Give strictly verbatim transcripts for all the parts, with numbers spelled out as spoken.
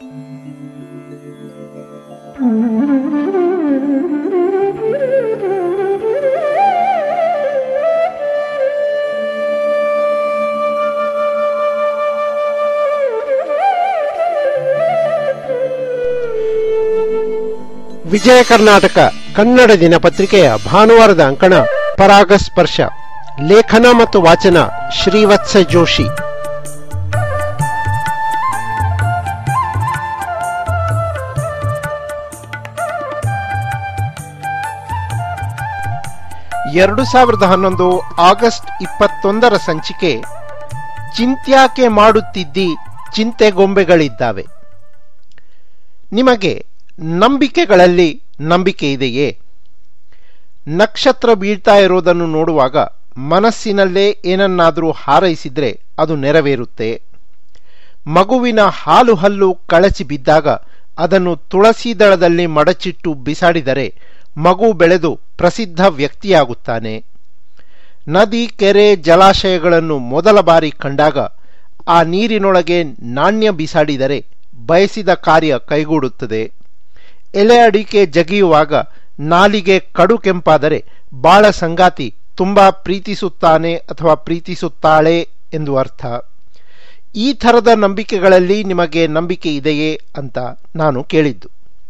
ವಿಜಯ ಕರ್ನಾಟಕ ಕನ್ನಡ ದಿನಪತ್ರಿಕೆಯ ಭಾನುವಾರದ ಅಂಕಣ ಪರಾಗಸ್ಪರ್ಶ. ಲೇಖನ ಮತ್ತು ವಾಚನ ಶ್ರೀವತ್ಸ ಜೋಶಿ. ಎರಡು ಸಾವಿರದ ಹನ್ನೊಂದು ಆಗಸ್ಟ್ ಇಪ್ಪತ್ತೊಂದರ ಸಂಚಿಕೆ. ಚಿಂತ್ಯಾಕೆ ಮಾಡುತ್ತಿದ್ದಿ, ಚಿಂತೆಗೊಂಬೆಗಳಿದ್ದಾವೆ. ನಿಮಗೆ ನಂಬಿಕೆಗಳಲ್ಲಿ ನಂಬಿಕೆ ಇದೆಯೇ? ನಕ್ಷತ್ರ ಬೀಳ್ತಾ ಇರೋದನ್ನು ನೋಡುವಾಗ ಮನಸ್ಸಿನಲ್ಲೇ ಏನನ್ನಾದರೂ ಹಾರೈಸಿದ್ರೆ ಅದು ನೆರವೇರುತ್ತೆ. ಮಗುವಿನ ಹಾಲು ಹಲ್ಲು ಕಳಚಿ ಬಿದ್ದಾಗ ಅದನ್ನು ತುಳಸಿ ದಳದಲ್ಲಿ ಮಡಚಿಟ್ಟು ಬಿಸಾಡಿದರೆ ಮಗು ಬೆಳೆದು ಪ್ರಸಿದ್ಧ ವ್ಯಕ್ತಿಯಾಗುತ್ತಾನೆ. ನದಿ, ಕೆರೆ, ಜಲಾಶಯಗಳನ್ನು ಮೊದಲ ಬಾರಿ ಕಂಡಾಗ ಆ ನೀರಿನೊಳಗೆ ನಾಣ್ಯ ಬಿಸಾಡಿದರೆ ಬಯಸಿದ ಕಾರ್ಯ ಕೈಗೂಡುತ್ತದೆ. ಎಲೆ ಅಡಿಕೆ ಜಗಿಯುವಾಗ ನಾಲಿಗೆ ಕಡು ಕೆಂಪಾದರೆ ಬಾಳ ಸಂಗಾತಿ ತುಂಬಾ ಪ್ರೀತಿಸುತ್ತಾನೆ ಅಥವಾ ಪ್ರೀತಿಸುತ್ತಾಳೆ ಎಂದು ಅರ್ಥ. ಈ ಥರದ ನಂಬಿಕೆಗಳಲ್ಲಿ ನಿಮಗೆ ನಂಬಿಕೆ ಇದೆಯೇ ಅಂತ ನಾನು ಕೇಳಿದ್ದು.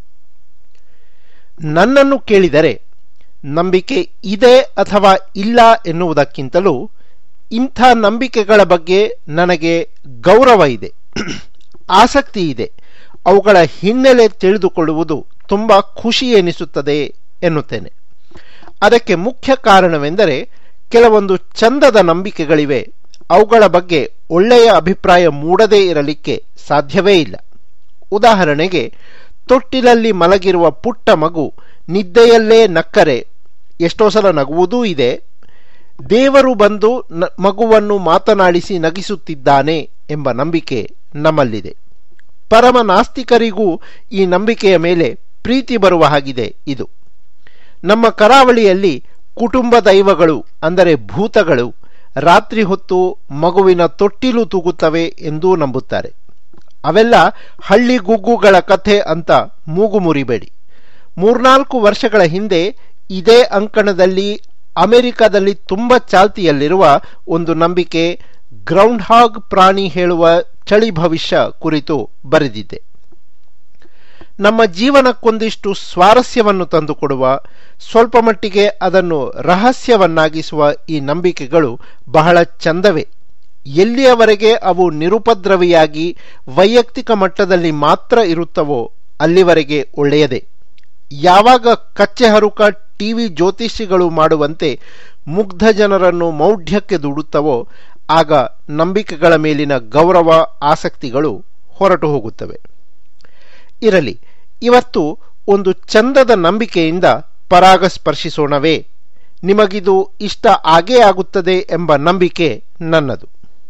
ನನ್ನನ್ನು ಕೇಳಿದರೆ ನಂಬಿಕೆ ಇದೆ ಅಥವಾ ಇಲ್ಲ ಎನ್ನುವುದಕ್ಕಿಂತಲೂ ಇಂಥ ನಂಬಿಕೆಗಳ ಬಗ್ಗೆ ನನಗೆ ಗೌರವ ಇದೆ, ಆಸಕ್ತಿ ಇದೆ. ಅವುಗಳ ಹಿನ್ನೆಲೆ ತಿಳಿದುಕೊಳ್ಳುವುದು ತುಂಬ ಖುಷಿ ಎನಿಸುತ್ತದೆ ಎನ್ನುತ್ತೇನೆ. ಅದಕ್ಕೆ ಮುಖ್ಯ ಕಾರಣವೆಂದರೆ ಕೆಲವೊಂದು ಚಂದದ ನಂಬಿಕೆಗಳಿವೆ, ಅವುಗಳ ಬಗ್ಗೆ ಒಳ್ಳೆಯ ಅಭಿಪ್ರಾಯ ಮೂಡದೇ ಇರಲಿಕ್ಕೆ ಸಾಧ್ಯವೇ ಇಲ್ಲ. ಉದಾಹರಣೆಗೆ, ತೊಟ್ಟಿಲಲ್ಲಿ ಮಲಗಿರುವ ಪುಟ್ಟ ಮಗು ನಿದ್ದೆಯಲ್ಲೇ ನಕ್ಕರೆ ಎಷ್ಟೋ ಸಲ ನಗುವುದೂ ಇದೆ. ದೇವರು ಬಂದು ಮಗುವನ್ನು ಮಾತನಾಡಿಸಿ ನಗಿಸುತ್ತಿದ್ದಾನೆ ಎಂಬ ನಂಬಿಕೆ ನಮ್ಮಲ್ಲಿದೆ. ಪರಮ ನಾಸ್ತಿಕರಿಗೂ ಈ ನಂಬಿಕೆಯ ಮೇಲೆ ಪ್ರೀತಿ ಬರುವ ಹಾಗಿದೆ ಇದು. ನಮ್ಮ ಕರಾವಳಿಯಲ್ಲಿ ಕುಟುಂಬ ದೈವಗಳು ಅಂದರೆ ಭೂತಗಳು ರಾತ್ರಿ ಹೊತ್ತು ಮಗುವಿನ ತೊಟ್ಟಿಲು ತೂಗುತ್ತವೆ ಎಂದೂ ನಂಬುತ್ತಾರೆ. ಅವೆಲ್ಲ ಹಳ್ಳಿ ಗುಗ್ಗುಗಳ ಕಥೆ ಅಂತ ಮೂಗು ಮುರಿಬೇಡಿ. ಮೂರ್ನಾಲ್ಕು ವರ್ಷಗಳ ಹಿಂದೆ ಇದೇ ಅಂಕಣದಲ್ಲಿ ಅಮೆರಿಕದಲ್ಲಿ ತುಂಬ ಚಾಲ್ತಿಯಲ್ಲಿರುವ ಒಂದು ನಂಬಿಕೆ, ಗ್ರೌಂಡ್ ಹಾಗ್ ಪ್ರಾಣಿ ಹೇಳುವ ಚಳಿ ಭವಿಷ್ಯ ಕುರಿತು ಬರೆದಿದ್ದೆ. ನಮ್ಮ ಜೀವನಕ್ಕೊಂದಿಷ್ಟು ಸ್ವಾರಸ್ಯವನ್ನು ತಂದುಕೊಡುವ, ಸ್ವಲ್ಪ ಮಟ್ಟಿಗೆ ಅದನ್ನು ರಹಸ್ಯವನ್ನಾಗಿಸುವ ಈ ನಂಬಿಕೆಗಳು ಬಹಳ ಚಂದವೇ. ಎಲ್ಲಿಯವರೆಗೆ ಅವು ನಿರುಪದ್ರವಿಯಾಗಿ ವೈಯಕ್ತಿಕ ಮಟ್ಟದಲ್ಲಿ ಮಾತ್ರ ಇರುತ್ತವೋ ಅಲ್ಲಿವರೆಗೆ ಒಳ್ಳೆಯದೇ. ಯಾವಾಗ ಕಚ್ಚೆ ಹರುಕ ಟಿವಿ ಜ್ಯೋತಿಷಿಗಳು ಮಾಡುವಂತೆ ಮುಗ್ಧ ಜನರನ್ನು ಮೌಢ್ಯಕ್ಕೆ ದೂಡುತ್ತವೋ ಆಗ ನಂಬಿಕೆಗಳ ಮೇಲಿನ ಗೌರವ, ಆಸಕ್ತಿಗಳು ಹೊರಟು ಹೋಗುತ್ತವೆ. ಇರಲಿ, ಇವತ್ತು ಒಂದು ಚಂದದ ನಂಬಿಕೆಯಿಂದ ಪರಾಗಸ್ಪರ್ಶಿಸೋಣವೇ? ನಿಮಗಿದು ಇಷ್ಟ ಆಗೇ ಆಗುತ್ತದೆ ಎಂಬ ನಂಬಿಕೆ ನನ್ನದು.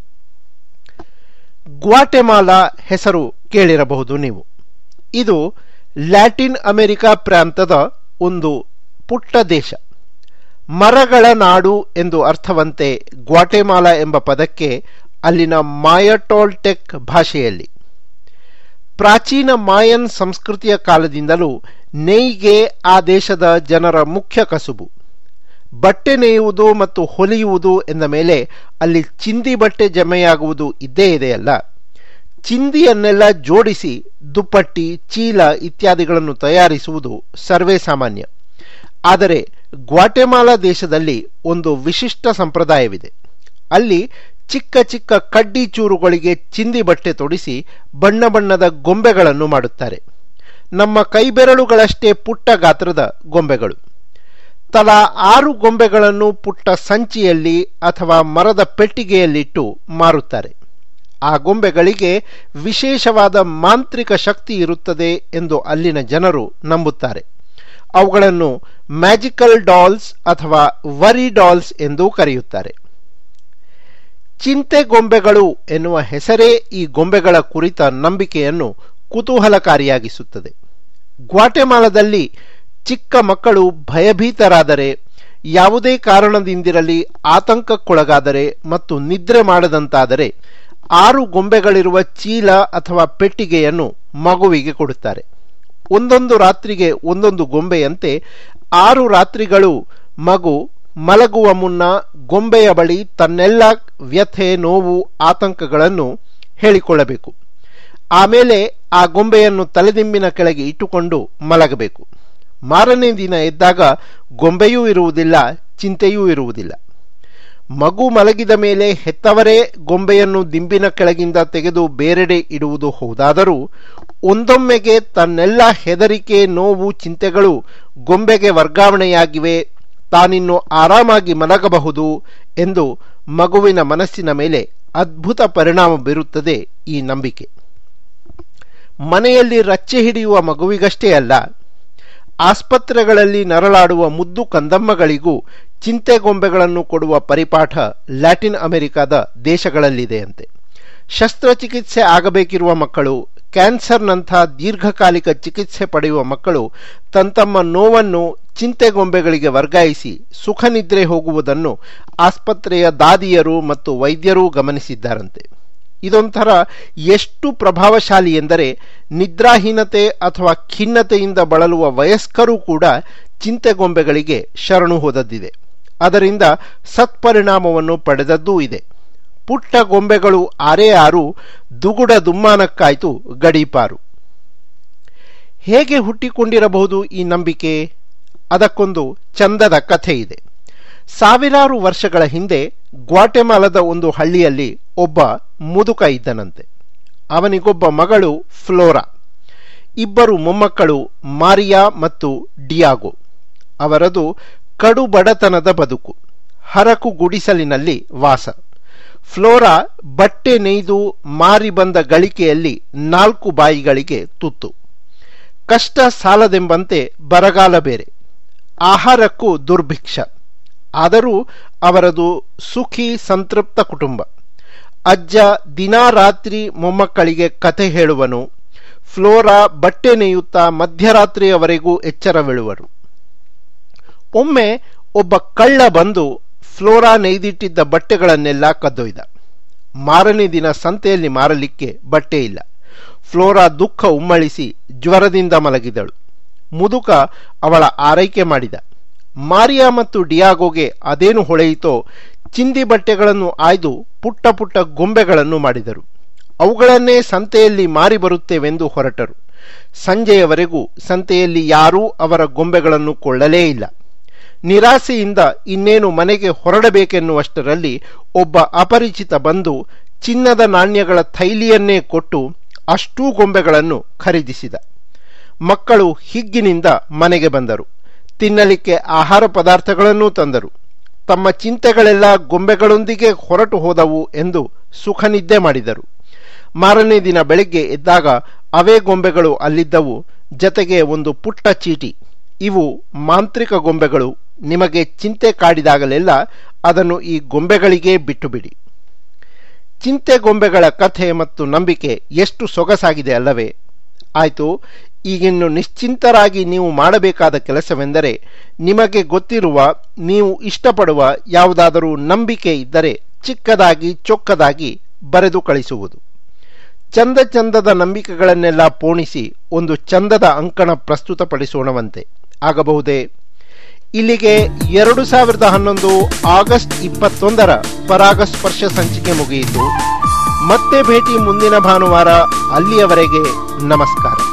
ಗ್ವಾಟೆಮಾಲಾ ಹೆಸರು ಕೇಳಿರಬಹುದು ನೀವು. ಇದು ಲ್ಯಾಟಿನ್ ಅಮೆರಿಕ ಪ್ರಾಂತದ ಒಂದು ಪುಟ್ಟ ದೇಶ. ಮರಗಳ ನಾಡು ಎಂದು ಅರ್ಥವಂತೆ ಗ್ವಾಟೆಮಾಲಾ ಎಂಬ ಪದಕ್ಕೆ ಅಲ್ಲಿನ ಮಾಯಟೋಲ್ಟೆಕ್ ಭಾಷೆಯಲ್ಲಿ. ಪ್ರಾಚೀನ ಮಾಯನ್ ಸಂಸ್ಕೃತಿಯ ಕಾಲದಿಂದಲೂ ನೇಯ್ಗೆ ಆ ದೇಶದ ಜನರ ಮುಖ್ಯ ಕಸುಬು. ಬಟ್ಟೆ ನೇಯುವುದು ಮತ್ತು ಹೊಲಿಯುವುದು ಎಂದ ಮೇಲೆ ಅಲ್ಲಿ ಚಿಂದಿ ಬಟ್ಟೆ ಜಮೆಯಾಗುವುದು ಇದ್ದೇ ಇದೆಯಲ್ಲ. ಚಿಂದಿಯನ್ನೆಲ್ಲ ಜೋಡಿಸಿ ದುಪ್ಪಟ್ಟಿ, ಚೀಲ ಇತ್ಯಾದಿಗಳನ್ನು ತಯಾರಿಸುವುದು ಸರ್ವೇ ಸಾಮಾನ್ಯ. ಆದರೆ ಗ್ವಾಟೆಮಾಲಾ ದೇಶದಲ್ಲಿ ಒಂದು ವಿಶಿಷ್ಟ ಸಂಪ್ರದಾಯವಿದೆ. ಅಲ್ಲಿ ಚಿಕ್ಕ ಚಿಕ್ಕ ಕಡ್ಡಿ ಚೂರುಗಳಿಗೆ ಚಿಂದಿ ಬಟ್ಟೆ ತೊಡಿಸಿ ಬಣ್ಣ ಬಣ್ಣದ ಗೊಂಬೆಗಳನ್ನು ಮಾಡುತ್ತಾರೆ. ನಮ್ಮ ಕೈಬೆರಳುಗಳಷ್ಟೇ ಪುಟ್ಟ ಗಾತ್ರದ ಗೊಂಬೆಗಳು. ತಲಾ ಆರು ಗೊಂಬೆಗಳನ್ನು ಪುಟ್ಟ ಸಂಚಿಯಲ್ಲಿ ಅಥವಾ ಮರದ ಪೆಟ್ಟಿಗೆಯಲ್ಲಿಟ್ಟು ಮಾರುತ್ತಾರೆ. ಆ ಗೊಂಬೆಗಳಿಗೆ ವಿಶೇಷವಾದ ಮಾಂತ್ರಿಕ ಶಕ್ತಿ ಇರುತ್ತದೆ ಎಂದು ಅಲ್ಲಿನ ಜನರು ನಂಬುತ್ತಾರೆ. ಅವುಗಳನ್ನು ಮ್ಯಾಜಿಕಲ್ ಡಾಲ್ಸ್ ಅಥವಾ ವರಿ ಡಾಲ್ಸ್ ಎಂದೂ ಕರೆಯುತ್ತಾರೆ. ಚಿಂತೆ ಗೊಂಬೆಗಳು ಎನ್ನುವ ಹೆಸರೇ ಈ ಗೊಂಬೆಗಳ ಕುರಿತ ನಂಬಿಕೆಯನ್ನು ಕುತೂಹಲಕಾರಿಯಾಗಿಸುತ್ತದೆ. ಗ್ವಾಟೆಮಾಲಾದಲ್ಲಿ ಚಿಕ್ಕ ಮಕ್ಕಳು ಭಯಭೀತರಾದರೆ, ಯಾವುದೇ ಕಾರಣದಿಂದಿರಲಿ ಆತಂಕಕ್ಕೊಳಗಾದರೆ ಮತ್ತು ನಿದ್ರೆ ಮಾಡದಂತಾದರೆ ಆರು ಗೊಂಬೆಗಳಿರುವ ಚೀಲ ಅಥವಾ ಪೆಟ್ಟಿಗೆಯನ್ನು ಮಗುವಿಗೆ ಕೊಡುತ್ತಾರೆ. ಒಂದೊಂದು ರಾತ್ರಿಗೆ ಒಂದೊಂದು ಗೊಂಬೆಯಂತೆ ಆರು ರಾತ್ರಿಗಳು ಮಗು ಮಲಗುವ ಮುನ್ನ ಗೊಂಬೆಯ ಬಳಿ ತನ್ನೆಲ್ಲ ವ್ಯಥೆ, ನೋವು, ಆತಂಕಗಳನ್ನು ಹೇಳಿಕೊಳ್ಳಬೇಕು. ಆಮೇಲೆ ಆ ಗೊಂಬೆಯನ್ನು ತಲೆದಿಂಬಿನ ಕೆಳಗೆ ಇಟ್ಟುಕೊಂಡು ಮಲಗಬೇಕು. ಮಾರನೇ ದಿನ ಎದ್ದಾಗ ಗೊಂಬೆಯೂ ಇರುವುದಿಲ್ಲ, ಚಿಂತೆಯೂ ಇರುವುದಿಲ್ಲ. ಮಗು ಮಲಗಿದ ಮೇಲೆ ಹೆತ್ತವರೇ ಗೊಂಬೆಯನ್ನು ದಿಂಬಿನ ಕೆಳಗಿಂದ ತೆಗೆದು ಬೇರೆಡೆ ಇಡುವುದು ಹೌದಾದರೂ ಒಂದೊಮ್ಮೆಗೆ ತನ್ನೆಲ್ಲ ಹೆದರಿಕೆ, ನೋವು, ಚಿಂತೆಗಳು ಗೊಂಬೆಗೆ ವರ್ಗಾವಣೆಯಾಗಿವೆ, ತಾನಿನ್ನು ಆರಾಮಾಗಿ ಮಲಗಬಹುದು ಎಂದು ಮಗುವಿನ ಮನಸ್ಸಿನ ಮೇಲೆ ಅದ್ಭುತ ಪರಿಣಾಮ ಬೀರುತ್ತದೆ ಈ ನಂಬಿಕೆ. ಮನೆಯಲ್ಲಿ ರಚ್ಚೆ ಹಿಡಿಯುವ ಮಗುವಿಗಷ್ಟೇ ಅಲ್ಲ, ಆಸ್ಪತ್ರೆಗಳಲ್ಲಿ ನರಳಾಡುವ ಮುದ್ದು ಕಂದಮ್ಮಗಳಿಗೂ ಚಿಂತೆ ಗೊಂಬೆಗಳನ್ನು ಕೊಡುವ ಪರಿಪಾಠ ಲ್ಯಾಟಿನ್ ಅಮೆರಿಕಾದ ದೇಶಗಳಲ್ಲಿದೆಯಂತೆ. ಶಸ್ತ್ರಚಿಕಿತ್ಸೆ ಆಗಬೇಕಿರುವ ಮಕ್ಕಳು, ಕ್ಯಾನ್ಸರ್ನಂಥ ದೀರ್ಘಕಾಲಿಕ ಚಿಕಿತ್ಸೆ ಪಡೆಯುವ ಮಕ್ಕಳು ತಮ್ಮ ನೋವನ್ನು ಚಿಂತೆ ಗೊಂಬೆಗಳಿಗೆ ವರ್ಗಾಯಿಸಿ ಸುಖ ನಿದ್ರೆ ಹೋಗುವುದನ್ನು ಆಸ್ಪತ್ರೆಯ ದಾದಿಯರು ಮತ್ತು ವೈದ್ಯರೂ ಗಮನಿಸಿದ್ದಾರಂತೆ. ಇದೊಂಥರ ಎಷ್ಟು ಪ್ರಭಾವಶಾಲಿ ಎಂದರೆ ನಿದ್ರಾಹೀನತೆ ಅಥವಾ ಖಿನ್ನತೆಯಿಂದ ಬಳಲುವ ವಯಸ್ಕರೂ ಕೂಡ ಚಿಂತೆ ಗೊಂಬೆಗಳಿಗೆ ಶರಣು ಹೋದದ್ದಿದೆ. ಅದರಿಂದ ಸತ್ಪರಿಣಾಮವನ್ನು ಪಡೆದದ್ದೂ ಇದೆ. ಪುಟ್ಟ ಗೊಂಬೆಗಳು ಆರೇ ಆರು, ದುಗುಡ ದುಮ್ಮಾನಕ್ಕಾಯ್ತು ಗಡೀಪಾರು. ಹೇಗೆ ಹುಟ್ಟಿಕೊಂಡಿರಬಹುದು ಈ ನಂಬಿಕೆ? ಅದಕ್ಕೊಂದು ಚಂದದ ಕಥೆ ಇದೆ. ಸಾವಿರಾರು ವರ್ಷಗಳ ಹಿಂದೆ ಗ್ವಾಟೆಮಾಲದ ಒಂದು ಹಳ್ಳಿಯಲ್ಲಿ ಒಬ್ಬ ಮುದುಕ ಇದ್ದನಂತೆ. ಅವನಿಗೊಬ್ಬ ಮಗಳು ಫ್ಲೋರಾ, ಇಬ್ಬರು ಮೊಮ್ಮಕ್ಕಳು ಮಾರಿಯಾ ಮತ್ತು ಡಿಯಾಗೋ. ಅವರದು ಕಡು ಬಡತನದ ಬದುಕು, ಹರಕು ಗುಡಿಸಲಿನಲ್ಲಿ ವಾಸ. ಫ್ಲೋರಾ ಬಟ್ಟೆ ನೇಯ್ದು ಮಾರಿ ಬಂದ ಗಳಿಕೆಯಲ್ಲಿ ನಾಲ್ಕು ಬಾಯಿಗಳಿಗೆ ತುತ್ತು. ಕಷ್ಟ ಸಾಲದೆಂಬಂತೆ ಬರಗಾಲ ಬೇರೆ, ಆಹಾರಕ್ಕೂ ದುರ್ಭಿಕ್ಷ. ಆದರೂ ಅವರದು ಸುಖಿ ಸಂತೃಪ್ತ ಕುಟುಂಬ. ಅಜ್ಜ ದಿನಾ ರಾತ್ರಿ ಮೊಮ್ಮಕ್ಕಳಿಗೆ ಕಥೆ ಹೇಳುವನು. ಫ್ಲೋರಾ ಬಟ್ಟೆ ನೇಯುತ್ತಾ ಮಧ್ಯರಾತ್ರಿಯವರೆಗೂ ಎಚ್ಚರವಿಳುವರು. ಒಮ್ಮೆ ಒಬ್ಬ ಕಳ್ಳ ಬಂದು ಫ್ಲೋರಾ ನೇಯ್ದಿಟ್ಟಿದ್ದ ಬಟ್ಟೆಗಳನ್ನೆಲ್ಲ ಕದ್ದೊಯ್ದ. ಮಾರನೇ ದಿನ ಸಂತೆಯಲ್ಲಿ ಮಾರಲಿಕ್ಕೆ ಬಟ್ಟೆ ಇಲ್ಲ. ಫ್ಲೋರಾ ದುಃಖ ಉಮ್ಮಳಿಸಿ ಜ್ವರದಿಂದ ಮಲಗಿದಳು. ಮುದುಕ ಅವಳ ಆರೈಕೆ ಮಾಡಿದ. ಮಾರಿಯಾ ಮತ್ತು ಡಿಯಾಗೋಗೆ ಅದೇನು ಹೊಳೆಯಿತೋ, ಚಿಂದಿ ಬಟ್ಟೆಗಳನ್ನು ಆಯ್ದು ಪುಟ್ಟ ಪುಟ್ಟ ಗೊಂಬೆಗಳನ್ನು ಮಾಡಿದರು. ಅವುಗಳನ್ನೇ ಸಂತೆಯಲ್ಲಿ ಮಾರಿ ಬರುತ್ತೇವೆಂದು ಹೊರಟರು. ಸಂಜೆಯವರೆಗೂ ಸಂತೆಯಲ್ಲಿ ಯಾರೂ ಅವರ ಗೊಂಬೆಗಳನ್ನು ಕೊಳ್ಳಲೇ ಇಲ್ಲ. ನಿರಾಸೆಯಿಂದ ಇನ್ನೇನು ಮನೆಗೆ ಹೊರಡಬೇಕೆನ್ನುವಷ್ಟರಲ್ಲಿ ಒಬ್ಬ ಅಪರಿಚಿತ ಬಂದು ಚಿನ್ನದ ನಾಣ್ಯಗಳ ಥೈಲಿಯನ್ನೇ ಕೊಟ್ಟು ಅಷ್ಟೂ ಗೊಂಬೆಗಳನ್ನು ಖರೀದಿಸಿದ. ಮಕ್ಕಳು ಹಿಗ್ಗಿನಿಂದ ಮನೆಗೆ ಬಂದರು. ತಿನ್ನಲಿಕ್ಕೆ ಆಹಾರ ಪದಾರ್ಥಗಳನ್ನೂ ತಂದರು. ತಮ್ಮ ಚಿಂತೆಗಳೆಲ್ಲ ಗೊಂಬೆಗಳೊಂದಿಗೆ ಹೊರಟು ಹೋದವು ಎಂದು ಸುಖ ನಿದ್ದೆ ಮಾಡಿದರು. ಮಾರನೇ ದಿನ ಬೆಳಿಗ್ಗೆ ಎದ್ದಾಗ ಅವೇ ಗೊಂಬೆಗಳು ಅಲ್ಲಿದ್ದವು. ಜತೆಗೆ ಒಂದು ಪುಟ್ಟ ಚೀಟಿ. ಇವು ಮಾಂತ್ರಿಕ ಗೊಂಬೆಗಳು. ನಿಮಗೆ ಚಿಂತೆ ಕಾಡಿದಾಗಲೆಲ್ಲ ಅದನ್ನು ಈ ಗೊಂಬೆಗಳಿಗೇ ಬಿಟ್ಟು ಬಿಡಿ. ಚಿಂತೆ ಗೊಂಬೆಗಳ ಕಥೆ ಮತ್ತು ನಂಬಿಕೆ ಎಷ್ಟು ಸೊಗಸಾಗಿದೆ ಅಲ್ಲವೇ? ಆಯಿತು, ಈಗಿನ್ನು ನಿಶ್ಚಿಂತರಾಗಿ ನೀವು ಮಾಡಬೇಕಾದ ಕೆಲಸವೆಂದರೆ ನಿಮಗೆ ಗೊತ್ತಿರುವ, ನೀವು ಇಷ್ಟಪಡುವ ಯಾವುದಾದರೂ ನಂಬಿಕೆ ಇದ್ದರೆ ಚಿಕ್ಕದಾಗಿ ಚೊಕ್ಕದಾಗಿ ಬರೆದು ಕಳಿಸುವುದು. ಚಂದ ಚಂದದ ನಂಬಿಕೆಗಳನ್ನೆಲ್ಲ ಪೋಣಿಸಿ ಒಂದು ಚಂದದ ಅಂಕಣ ಪ್ರಸ್ತುತಪಡಿಸೋಣವಂತೆ. ಆಗಬಹುದೇ? ಇಲ್ಲಿಗೆ ಎರಡು ಸಾವಿರದ ಹನ್ನೊಂದು ಆಗಸ್ಟ್ ಇಪ್ಪತ್ತೊಂದರ ಪರಾಗಸ್ಪರ್ಶ ಸಂಚಿಕೆ ಮುಗಿಯಿತು. ಮತ್ತೆ ಭೇಟಿ ಮುಂದಿನ ಭಾನುವಾರ. ಅಲ್ಲಿಯವರೆಗೆ ನಮಸ್ಕಾರ.